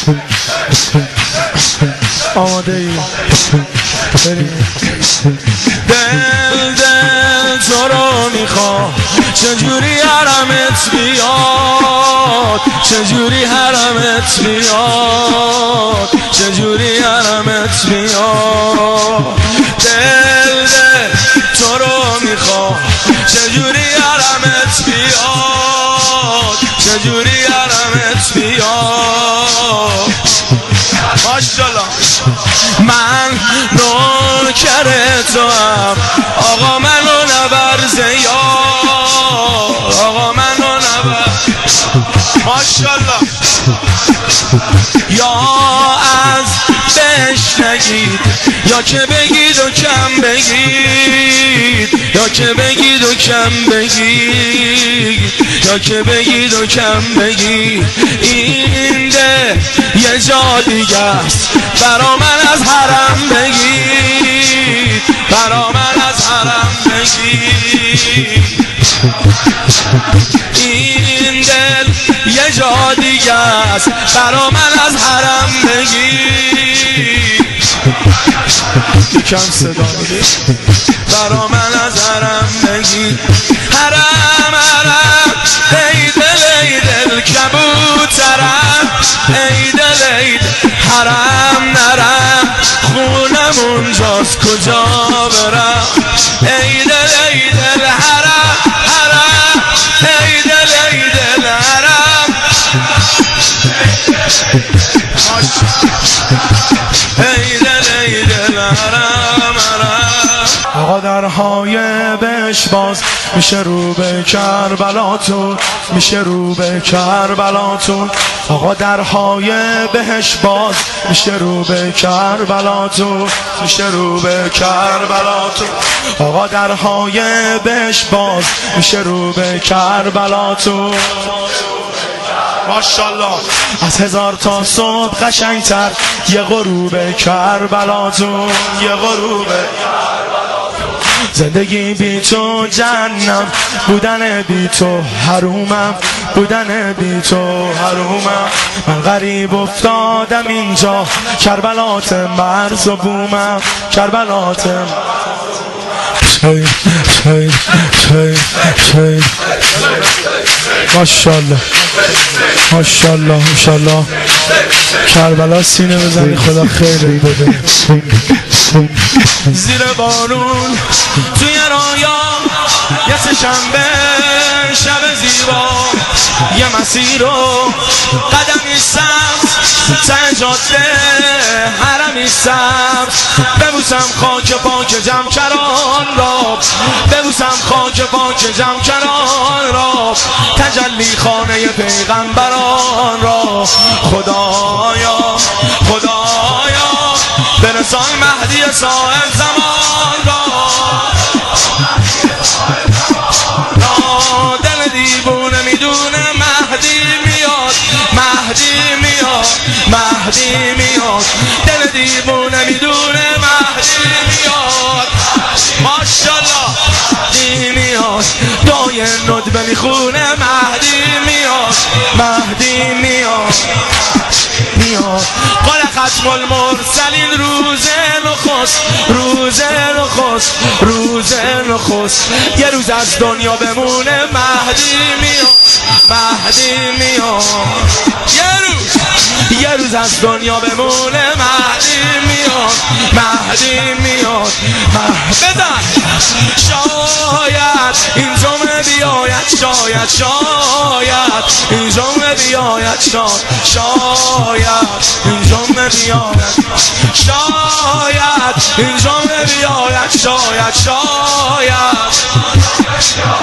آماده ای؟ بریم. دل تو رو میخواد چجوری حرمت بیاد، چجوری حرمت بیاد، چجوری حرمت بیاد. دل تو رو میخواد چجوری حرمت بیاد، چجوری حرمت بیاد. ماشاءالله. من نوکر تو هم آقا منو نبر زیاد، آقا منو نبر. ماشاءالله. یا از بهش نگید یا که بگید و کم بگید، یا که بگید و کم بگید، یا که بگید و کم بگید. این ده یه جا دیگه است برا من از حرم بگید، برا من از حرم بگید. این دل یه جا دیگه است برا من از حرم بگید. یکم صدا بگید. برا من از حرم بگید. حرم حرم ای دل ای دل کبوترم، ای دل ای دل حرم نرم، خونم اونجاست کجا برم. ای دل ای دل حرم حرم، ای دل ای دل حرم، ای دل ای دل حرم حرم. آقا درهای بهش باز میشه رو به کربلاتون، میشه رو به کربلاتون. آقا درهای بهش باز میشه رو به کربلاتون، میشه رو به کربلاتون. آقا درهای بهش باز میشه رو به کربلاتون. ماشاءالله. از هزار تا صبح قشنگتر یه غروب کربلاتون، یه غروب زندگی بی تو جنم، بودن بی تو حرومم، بودن بی تو حرومم. من غریب افتادم اینجا، کربلات مرز و بومم، کربلات ماشاءالله ماشاءالله ماشاءالله. کربلا سینه بزنی خدا خیلی بده. زیر بارون توی رایا یه سه‌شنبه شب زیبا، یه مسیر رو قدمی سبز ته جاده حرمی سبز. ببوسم خاک پاک جمکران را، ببوسم خاک پاک جمکران را، تجلی خانه پیغمبران را. خدایا خدایا برسان مهدی صاحب زمان را. دل دیوونه میدونه مهدی میاد، مهدی میاد، مهدی میاد. دل دیوونه میدونه مهدی میاد. ماشاءالله. مهدی میاد، دای ندبه میخونه مهدی میاد، مهدی میاد میاد. قال ختم المرسلین روز نخست، روز نخست، روز نخست. یه روز از دنیا بمونه مهدی میاد، مهدی میاد. یه روز از دنیا بمونه مهدی میاد، مهدی میاد. بدن شاید این جمعه بیاید، شاید شاید این جمعه بیاید، شاید این جمعه بیاید، شاید این جمعه بیاید، شاید شاید